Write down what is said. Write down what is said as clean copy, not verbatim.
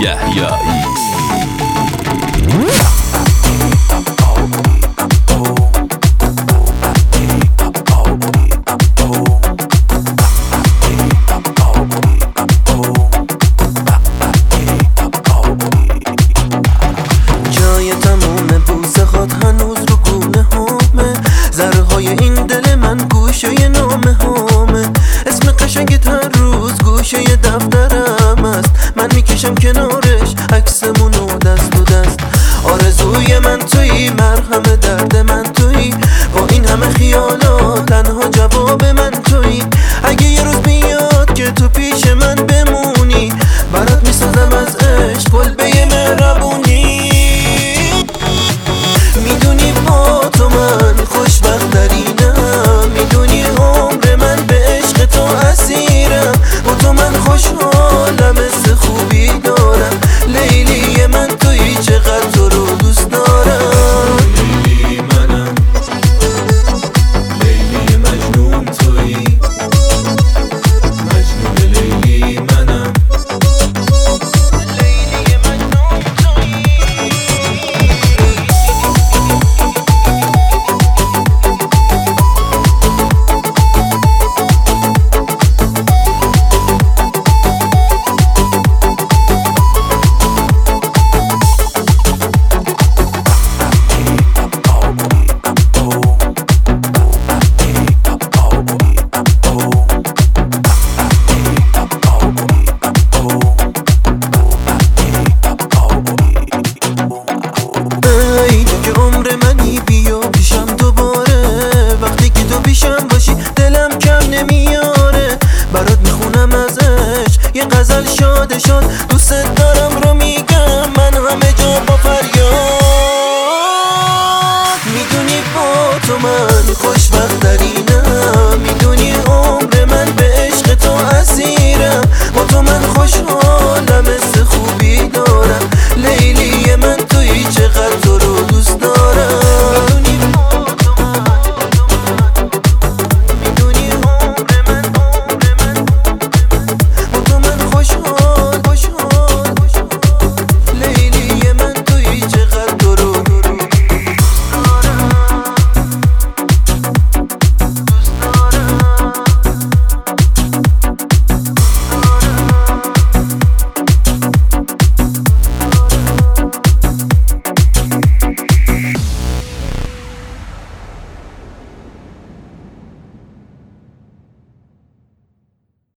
یحیایی. جای تموم بوسه خود هنوز رو گونه همه، ذره‌های این دل من گوشه نامه همه، اسم قشنگت هر روز گوشه دفترم است، من میکشم کنارش عکسمونو دست و دست. آرزوی من تویی، مرهم درد من تویی، با این همه خیالات تنها جواب من تویی. اگه یه روز بیاد که تو پیش من بمونی، برات میسازم از عشق کلبه مهربونی. میدونی با تو من خوشبخت‌ترینم، میدونی عمر من به عشق تو اسیرم، با تو من خوشحالم، مثل خوبی دارم. لیلی من تویی، چقدر تو رو دوست دارم. لیلی منم، لیلی مجنون تویی، مجنون لیلی منم، لیلی مجنون تویی. عمر منی بیا پیشم دوباره، وقتی که تو پیشم باشی دلم کم نمیاره. برات میخونم از عشق یه غزل شاد شاد، دوست دارم رو